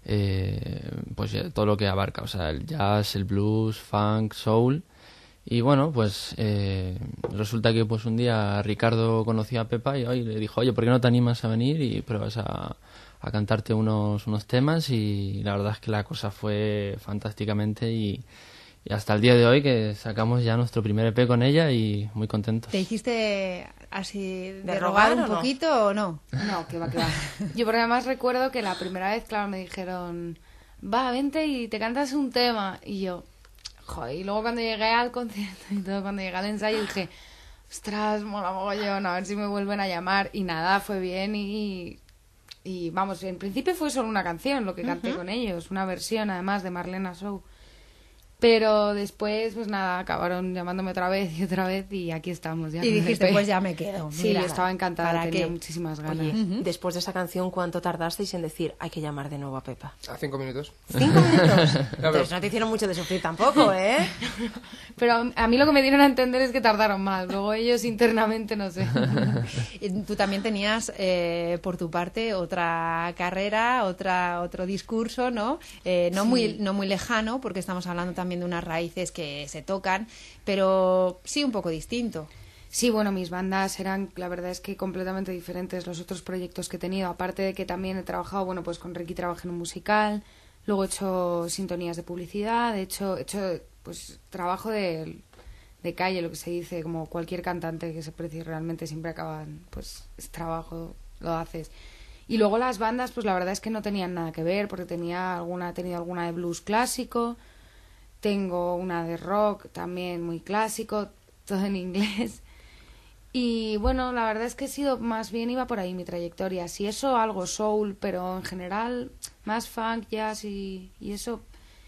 eh, pues todo lo que abarca, o sea, el jazz, el blues, funk, soul. Y bueno, pues eh, resulta que pues un día Ricardo conoció a Pepa y, y le dijo, oye, ¿por qué no te animas a venir y pruebas a, a cantarte unos, unos temas? Y la verdad es que la cosa fue fantásticamente y, y hasta el día de hoy que sacamos ya nuestro primer E P con ella y muy contentos. ¿Te hiciste así de, ¿De rogar rogar un o no? poquito o no? No, que va, que va. Yo porque además recuerdo que la primera vez, claro, me dijeron, va, vente y te cantas un tema. Y yo, joder, y luego cuando llegué al concierto y todo, cuando llegué al ensayo dije, ostras, mola mogollón, a ver si me vuelven a llamar. Y nada, fue bien y, y vamos, en principio fue solo una canción lo que canté Ujú. con ellos, una versión además de Marlena Show. Pero después, pues nada, acabaron llamándome otra vez y otra vez y aquí estamos. Ya y dijiste, pues ya me quedo. Sí, Mira, yo estaba encantada, ¿para tenía qué? muchísimas ganas. Oye, Ujú. después de esa canción, ¿cuánto tardasteis en decir, hay que llamar de nuevo a Pepa? A cinco minutos. ¿Cinco minutos? No, pero- Entonces no te hicieron mucho de sufrir tampoco, ¿eh? Pero a- a mí lo que me dieron a entender es que tardaron más. Luego ellos internamente no sé. Y tú también tenías, eh, por tu parte, otra carrera, otra otro discurso, ¿no? Eh, no, Sí. muy, no muy lejano, porque estamos hablando también de unas raíces que se tocan, pero sí un poco distinto. Sí, bueno, mis bandas eran, la verdad es que completamente diferentes los otros proyectos que he tenido. Aparte de que también he trabajado, bueno, pues con Ricky trabajé en un musical, luego he hecho sintonías de publicidad, he hecho, he hecho pues trabajo de, de calle, lo que se dice, como cualquier cantante que se precie realmente siempre acaban, pues es trabajo, lo haces. Y luego las bandas, pues la verdad es que no tenían nada que ver, porque tenía alguna, he tenido alguna de blues clásico, tengo una de rock también muy clásico, todo en inglés. Y bueno, la verdad es que he sido, más bien iba por ahí mi trayectoria. Si eso, algo soul, pero en general más funk, jazz y, y eso,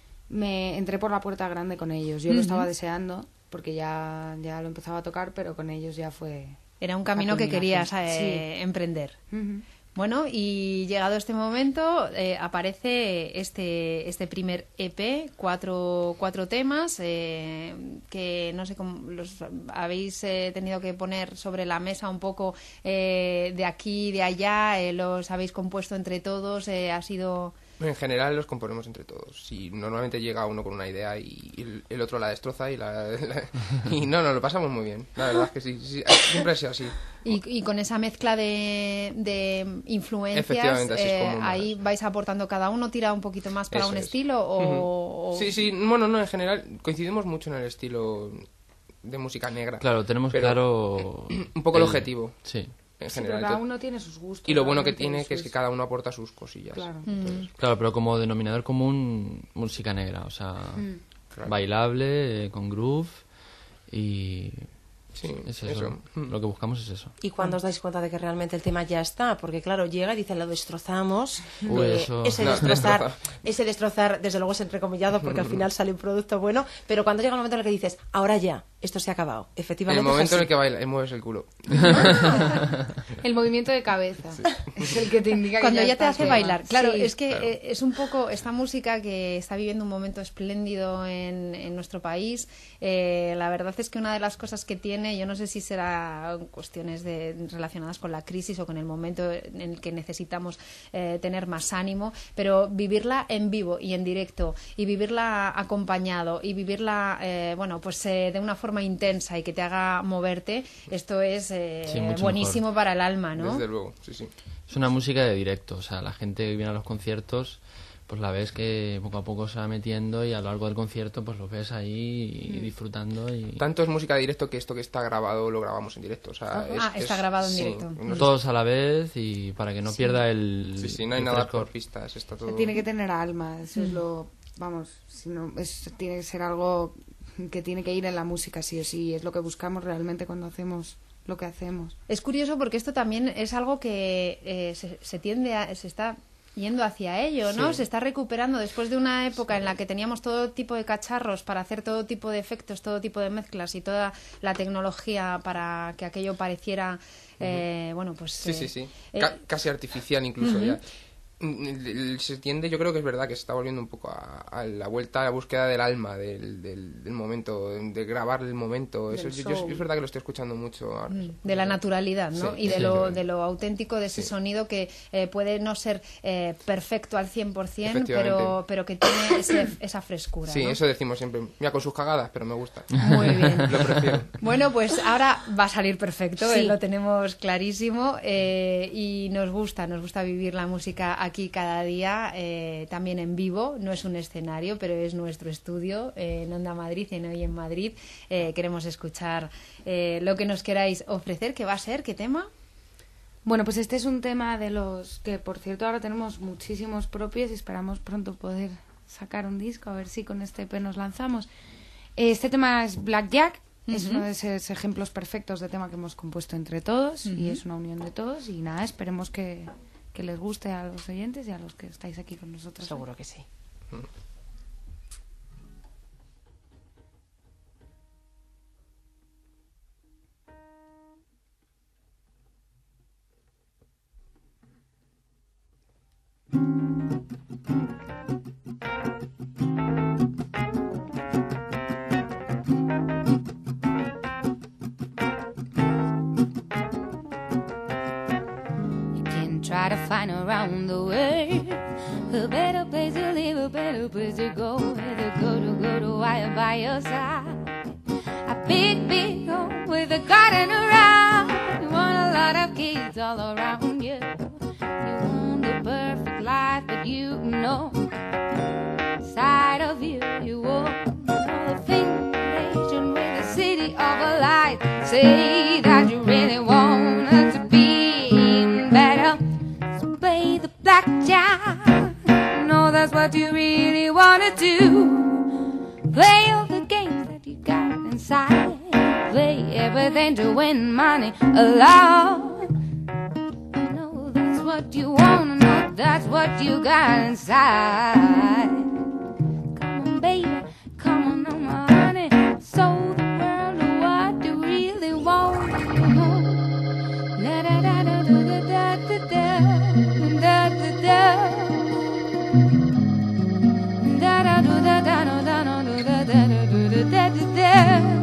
me entré por la puerta grande con ellos. Yo lo Ujú. estaba deseando porque ya, ya lo empezaba a tocar, pero con ellos ya fue... Era un camino la que querías culminación. eh, Sí. emprender. Ujú. Bueno, y llegado este momento eh, aparece este este primer E P, cuatro, cuatro temas eh, que no sé cómo los habéis eh, tenido que poner sobre la mesa un poco eh, de aquí, de allá, eh, los habéis compuesto entre todos, eh, ha sido... En general los componemos entre todos. Y normalmente llega uno con una idea y el, el otro la destroza y la, la- y no, no, lo pasamos muy bien. La verdad es que sí, sí, siempre ha sido así. Y, y con esa mezcla de, de influencias, Efectivamente, así es eh, como más. ahí vais aportando cada uno, tira un poquito más para Eso un es. estilo o... Ujú. o- Sí, sí, bueno, no, en general coincidimos mucho en el estilo de música negra. Claro, tenemos Pero claro un poco el el- objetivo. sí. En Sí, general. pero cada to- uno tiene sus gustos. Y lo bueno que realmente, tiene que es sus- que cada uno aporta sus cosillas. Claro. Entonces, Claro, pero como denominador común, música negra, o sea, Mm. bailable, eh, con groove y... Sí, es eso. eso. Lo que buscamos es eso. ¿Y cuándo os dais cuenta de que realmente el tema ya está? Porque claro, llega y dicen, lo destrozamos. Uy, eh, eso- ese, No, destrozar, destrozar. ese destrozar, desde luego es entrecomillado porque al final sale un producto bueno. Pero cuando llega el momento en el que dices, ahora ya, esto se ha acabado. en Efectivamente el momento es en así. el que baila, mueves el culo. El movimiento de cabeza es el que te indica que Cuando ya, te está hace bien. bailar. Claro, Sí. es que Claro. eh, es un poco esta música que está viviendo un momento espléndido en, en nuestro país. Eh, la verdad es que una de las cosas que tiene, yo no sé si será cuestiones de, relacionadas con la crisis o con el momento en el que necesitamos eh, tener más ánimo, pero vivirla en vivo y en directo y vivirla acompañado y vivirla, eh, bueno, pues eh, de una forma intensa y que te haga moverte, esto es eh, Sí, mucho buenísimo mejor. para el alma, ¿no? Desde luego, sí, sí. Es una música de directo, o sea, la gente que viene a los conciertos, pues la ves que poco a poco se va metiendo y a lo largo del concierto pues lo ves ahí y Mm. disfrutando y... Tanto es música de directo que esto que está grabado lo grabamos en directo. O sea, Ah, es- ah, está es- grabado en sí, directo. no sé- Todos a la vez y para que no Sí. pierda el... Sí, sí, no hay el nada frescor. por pistas, está todo... Tiene que tener alma, eso es Mm. lo... Vamos, si no, es, tiene que ser algo que tiene que ir en la música, sí o sí. Es lo que buscamos realmente cuando hacemos lo que hacemos. Es curioso porque esto también es algo que eh, se, se tiende a, se está yendo hacia ello, ¿no? Sí. Se está recuperando después de una época en la que teníamos todo tipo de cacharros para hacer todo tipo de efectos, todo tipo de mezclas y toda la tecnología para que aquello pareciera, eh, bueno, pues... Sí, eh, sí, sí. eh, Ca- casi artificial incluso Ujú. ya. Mm, el- el- Se tiende, yo creo que es verdad que se está volviendo un poco a, a la vuelta a la búsqueda del alma, del, del, del momento, de grabar el momento. Eso, Del yo- yo- soul. es verdad que lo estoy escuchando mucho ahora. Mm, de la naturalidad, ¿no? Sí, y de sí, lo, sí. de lo auténtico de ese Sí. sonido que eh, puede no ser eh, perfecto al cien por ciento, Efectivamente. pero, pero que tiene ese- esa frescura. Sí, ¿no? eso decimos siempre. Mira, con sus cagadas, pero me gusta. Muy bien. Lo prefiero. Bueno, pues ahora va a salir perfecto, Sí. eh, lo tenemos clarísimo eh, y nos gusta, nos gusta vivir la música aquí cada día, eh, también en vivo, no es un escenario, pero es nuestro estudio eh, en Onda Madrid, en Hoy en Madrid. Eh, queremos escuchar eh, lo que nos queráis ofrecer, ¿qué va a ser? ¿Qué tema? Bueno, pues este es un tema de los que, por cierto, ahora tenemos muchísimos propios y esperamos pronto poder sacar un disco, a ver si con este E P nos lanzamos. Este tema es Blackjack, es Ujú. uno de esos ejemplos perfectos de tema que hemos compuesto entre todos y Ujú. es una unión de todos y nada, esperemos que, que les guste a los oyentes y a los que estáis aquí con nosotros. Seguro que sí. can try to find around the world a better place to live, a better place to go, where to go to go to while by your side. A big, big home with a garden around. You want a lot of kids all around you. You want the perfect life, but you know inside of you, you want all the foundation with the city of a light. Say that you really want it to be better. So play the blackjack. No, that's what you really want to do. Play all the games that you got inside. Play everything to win money alone. I know that's what you want. I know that's what you got inside. Come on, baby. Come on, oh my honey. So the world what you really want. Da da da da da da da da da da da. Da da da da da da da da da da da da da.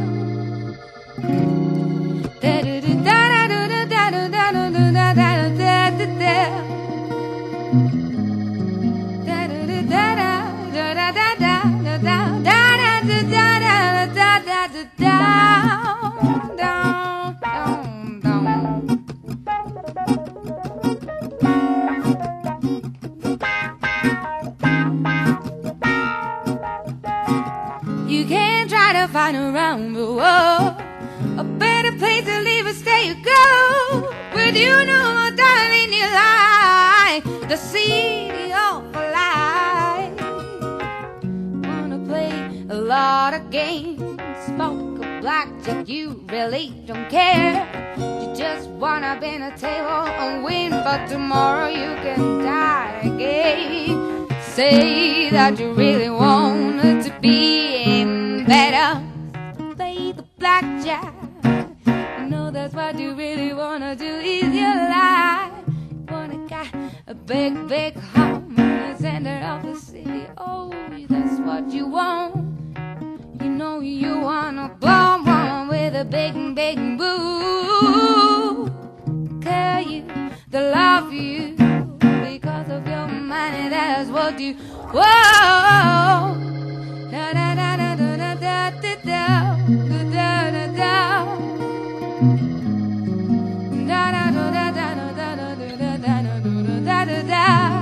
You can try to find around the world a better place to live or stay or go. But you know, darling, you lie. The city of life. Wanna play a lot of games, smoke a blackjack, you really don't care. You just wanna bend a table and win, but tomorrow you can die again. Say that you really want it to be better. Play the blackjack. You know that's what you really wanna do is your life. Wanna got a big, big home in the center of the city. Oh, that's what you want. You know you wanna blow one with a big, big boo. Care you, they love you because of your money. That's what you want. Da da da da da da da da da da da. Da da da da da da da da da da da da.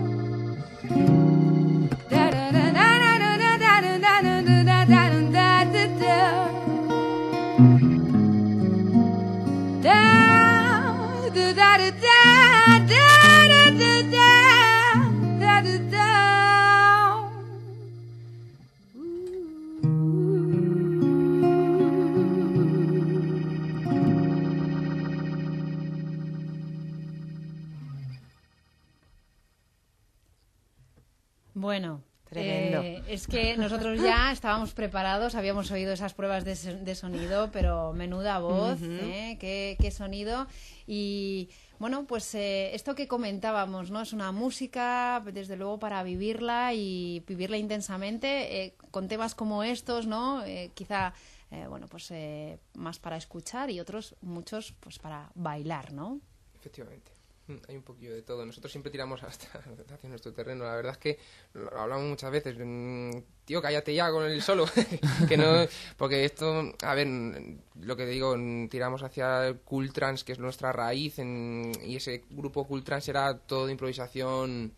Bueno, Tremendo. eh, es que nosotros ya estábamos preparados, habíamos oído esas pruebas de, so- de sonido, pero menuda voz, Ujú. ¿eh? qué, qué sonido. Y bueno, pues eh, esto que comentábamos, ¿no? Es una música, desde luego, para vivirla y vivirla intensamente, eh, con temas como estos, ¿no? Eh, quizá, eh, bueno, pues eh, más para escuchar y otros, muchos, pues para bailar, ¿no? Efectivamente. Mm, Hay un poquillo de todo. Nosotros siempre tiramos hasta hacia nuestro terreno. La verdad es que lo hablamos muchas veces. mm, Tío, cállate ya con el solo. que no, porque esto, a ver, mm, lo que te digo, mm, tiramos hacia el Cool Trance, que es nuestra raíz, en- y ese grupo Cool Trance era todo de improvisación,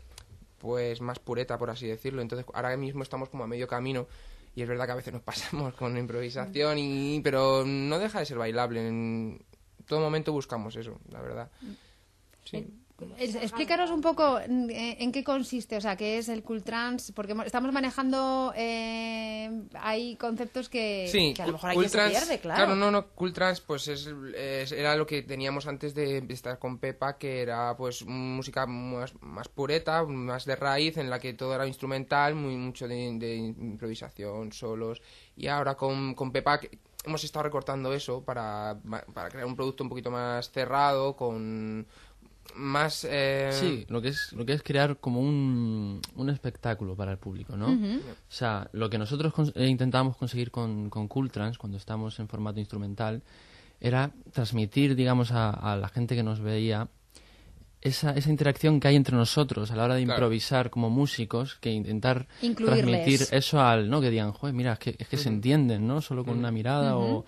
pues más pureta, por así decirlo. Entonces, ahora mismo estamos como a medio camino. Y es verdad que a veces nos pasamos con improvisación, y pero no deja de ser bailable. En todo momento buscamos eso, la verdad. Sí. Es- Explícanos un poco en, en qué consiste, o sea, qué es el Cool Trance, porque mo- estamos manejando, eh, hay conceptos que, Sí, que a lo mejor hay Cool que se Trance, pierde, claro. no, no, Cool Trance pues es, es- era lo que teníamos antes de estar con Pepa, que era pues música más, más pureta, más de raíz, en la que todo era instrumental, muy mucho de, de improvisación, solos, y ahora con, con Pepa que hemos estado recortando eso para, para crear un producto un poquito más cerrado, con más... eh, Sí, lo que es lo que es crear como un, un espectáculo para el público, ¿no? Ujú. O sea, lo que nosotros cons- eh, intentábamos conseguir con, con Cool Trance, cuando estábamos en formato instrumental, era transmitir, digamos, a, a la gente que nos veía esa, esa interacción que hay entre nosotros a la hora de claro. improvisar como músicos, que intentar transmitir eso al, ¿no? Que digan, joder, mira, es que, es que uh-huh. se entienden, ¿no? Solo con uh-huh. una mirada uh-huh. o...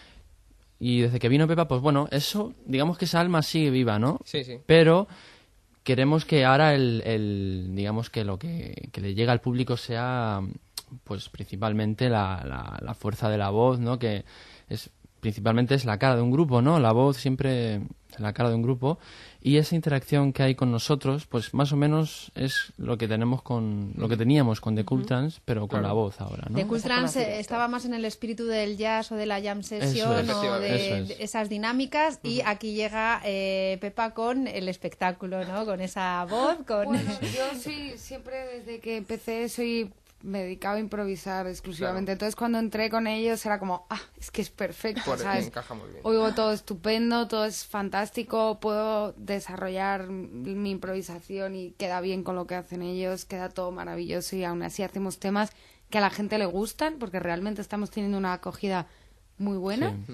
Y desde que vino Pepa, pues bueno, eso, digamos que esa alma sigue viva, ¿no? Sí, sí. Pero queremos que ahora el, el digamos que lo que, que le llega al público sea, pues principalmente la, la, la fuerza de la voz, ¿no? Que es... principalmente es la cara de un grupo, ¿no? La voz siempre es la cara de un grupo y esa interacción que hay con nosotros, pues más o menos es lo que tenemos con lo que teníamos con The Cool Trance, pero con claro. la voz ahora, ¿no? The Cool Trance estaba más en el espíritu del jazz o de la jam session es, o de, es. de esas dinámicas uh-huh. y aquí llega eh, Pepa con el espectáculo, ¿no? Con esa voz, con... Bueno, yo sí, siempre desde que empecé soy... me dedicaba a improvisar exclusivamente. Claro. Entonces, cuando entré con ellos, era como, ah, es que es perfecto, Por ¿sabes? Encaja muy bien. Oigo todo estupendo, todo es fantástico, puedo desarrollar mi improvisación y queda bien con lo que hacen ellos, queda todo maravilloso y aún así hacemos temas que a la gente le gustan, porque realmente estamos teniendo una acogida muy buena. Sí.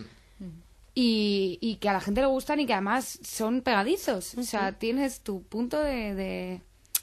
Y, y que a la gente le gustan y que además son pegadizos. Sí. O sea, tienes tu punto de... de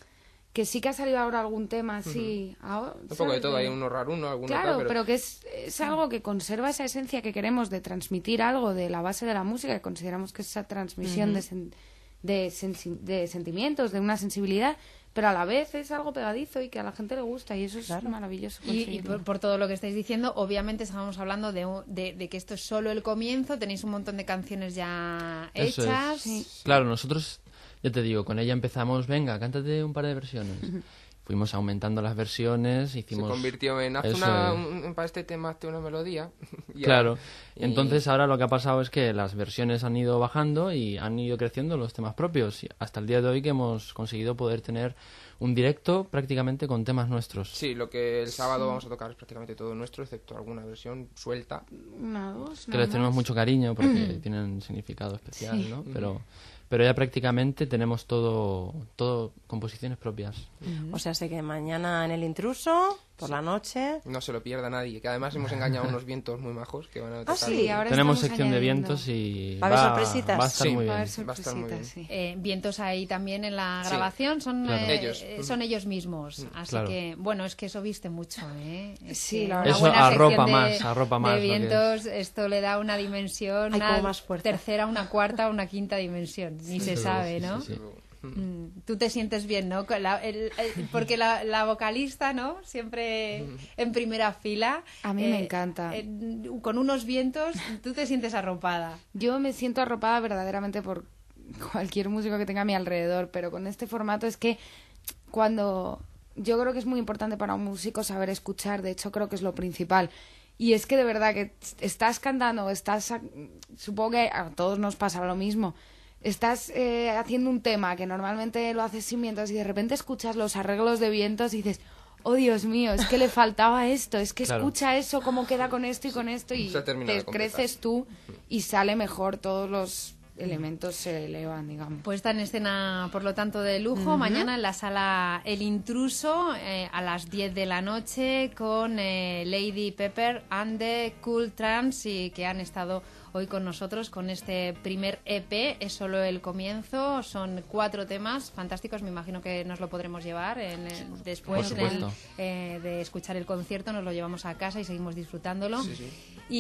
que sí que ha salido ahora algún tema así. Uh-huh. Ahora, un poco de todo, hay uno raro, uno, alguno Claro, tal, pero... pero que es, es algo que conserva esa esencia que queremos de transmitir algo de la base de la música, que consideramos que es esa transmisión uh-huh. de, sen, de, sensi, de sentimientos, de una sensibilidad, pero a la vez es algo pegadizo y que a la gente le gusta y eso es claro. maravilloso. Y, y por, por todo lo que estáis diciendo, obviamente estábamos hablando de, de, de que esto es solo el comienzo, tenéis un montón de canciones ya eso hechas. Es. Sí. Claro, nosotros... Yo te digo, con ella empezamos, venga, cántate un par de versiones. Uh-huh. Fuimos aumentando las versiones, hicimos... Se convirtió en, haz una, un, para este tema, hazte una melodía. Claro, y... entonces ahora lo que ha pasado es que las versiones han ido bajando y han ido creciendo los temas propios. Hasta el día de hoy que hemos conseguido poder tener un directo prácticamente con temas nuestros. Sí, lo que el sábado sí. vamos a tocar es prácticamente todo nuestro, excepto alguna versión suelta. Una, dos, que les tenemos más. mucho cariño porque uh-huh. tienen significado especial, sí. ¿no? Pero... Pero ya prácticamente tenemos todo, todo composiciones propias. Uh-huh. O sea, sé que mañana en El Intruso, por la noche... No se lo pierda nadie, que además hemos engañado unos vientos muy majos que van a tocar. Ah, sí, ahora tenemos sección añadiendo. de vientos y va a haber sorpresitas. Va a estar sí, muy bien. Va a haber sorpresitas, va a estar muy bien. Sí. Eh, vientos ahí también en la grabación, sí, son, claro. eh, ellos. son ellos mismos. Así claro. que, bueno, es que eso viste mucho, ¿eh? Es sí, la verdad. Eso arropa más, de, arropa más. De vientos, esto le da una dimensión, Hay una más tercera, una cuarta, una quinta dimensión. Ni sí, se sabe, ¿no? Sí, sí, sí. Mm, tú te sientes bien, ¿no? La, el, el, porque la, la vocalista, ¿no? Siempre en primera fila. A mí eh, me encanta. Eh, con unos vientos, tú te sientes arropada. Yo me siento arropada verdaderamente por cualquier músico que tenga a mi alrededor, pero con este formato es que cuando... Yo creo que es muy importante para un músico saber escuchar, de hecho creo que es lo principal. Y es que de verdad que estás cantando, estás... Supongo que a todos nos pasará lo mismo. Estás eh, haciendo un tema que normalmente lo haces sin vientos y de repente escuchas los arreglos de vientos y dices, oh Dios mío, es que le faltaba esto, es que claro. escucha eso, cómo queda con esto y con esto y te creces tú y sale mejor, todos los elementos se elevan, digamos. Puesta en escena, por lo tanto, de lujo, uh-huh. mañana en la sala El Intruso eh, a las diez de la noche con eh, Lady Pepper and the Cool Trance y que han estado hoy con nosotros con este primer E P. Es solo el comienzo, son cuatro temas fantásticos, me imagino que nos lo podremos llevar en el, después en el, eh, de escuchar el concierto, nos lo llevamos a casa y seguimos disfrutándolo. Sí, sí.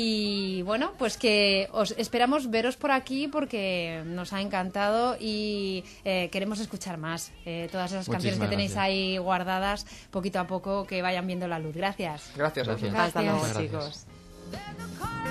Y bueno, pues que os esperamos veros por aquí porque nos ha encantado y eh, queremos escuchar más eh, todas esas Muchísimas canciones que tenéis gracias. ahí guardadas poquito a poco, que vayan viendo la luz. Gracias. Gracias, gracias. Hasta luego, Gracias. chicos.